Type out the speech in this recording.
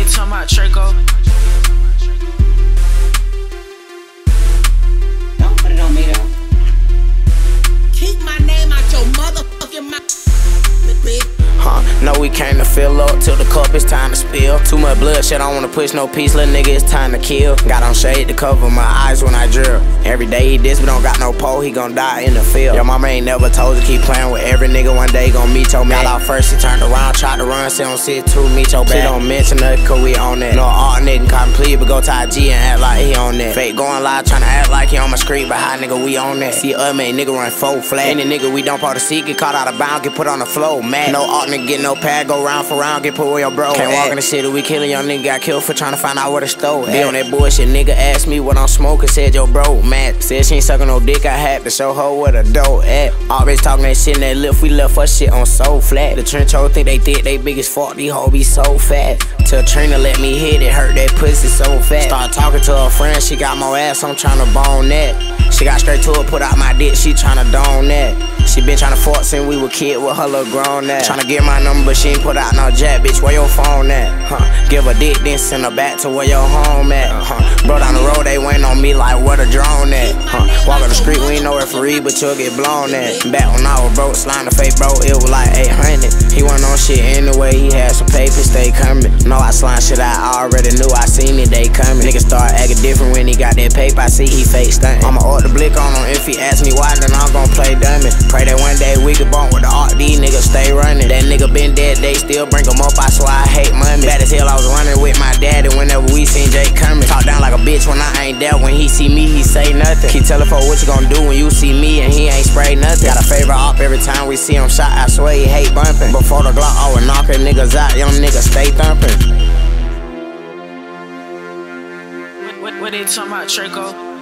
they talking about, Draco? Don't put it on me though. Keep my name out your motherfucking mouth, bitch. No, we came to fill up till the cup is time to spill. Too much bloodshed, I don't wanna push no peace, little nigga, it's time to kill. Got on shade to cover my eyes when I drill. Every day he diss, but don't got no pole, he gon' die in the field. Your mama ain't never told to keep playing with every nigga, one day gon' meet your man. Got out first, he turned around, tried to run, sit on sit two, meet your back. She don't mention nothing, cause we on that. No art nigga complete, but go to IG and act like he on that. Fake going live, tryna act like he on my street, but high nigga, we on that. See other man, nigga run full flat. Any nigga we don't part to see, get caught out of bounds, get put on the floor, mad. No art nigga, get no pad, go round for round, get put where your bro. Can't walk in the city, we killing young nigga, got killed for trying to find out where the stove. Be on that bullshit, nigga asked me what I'm smoking, said yo bro, mad. Said she ain't sucking no dick, I had to show her where the dough at. Always talking that shit in that lift, we left her shit on so flat. The trench hole think they thick, they biggest fault, these hoes be so fat. Till Trina let me hit it, hurt that pussy so fat. Start talking to her friend, she got more ass, I'm tryna bone that. She got straight to her, put out my dick, she tryna dome that. She been tryna fuck since we were kid with her little grown ass. Tryna get my number, but she ain't put out no jack, bitch, where your phone at? Give her dick, then send her back to where your home at. Bro down the road, they waiting on me like where the drone at. Walk on the street, we ain't no referee, but you'll get blown at. Back when I was broke, slime the fake bro, it was like 800. He wasn't on shit anyway, he had some papers, stay coming. No, I slime shit, I already knew, I seen it, they coming. Niggas start acting different when he got that paper, I see he fake stunting. I'ma order the blick on him, if he ask me why, then I'm gon' play dummy. Pray that one day we can bump with the art, these niggas stay running. That nigga been dead, they still bring him up, I swear I hate money. Bad as hell, I was running with my daddy whenever we seen Jake coming. Talk down like a bitch when I ain't there, when he see me, he say nothing. Keep telling folks what you gon' do when you see me and he ain't spray nothing. Got a favorite op every time we see him shot, I swear he hate bumping. Before the Glock, I would knock niggas out, young niggas stay thumping. What they talking about, Draco?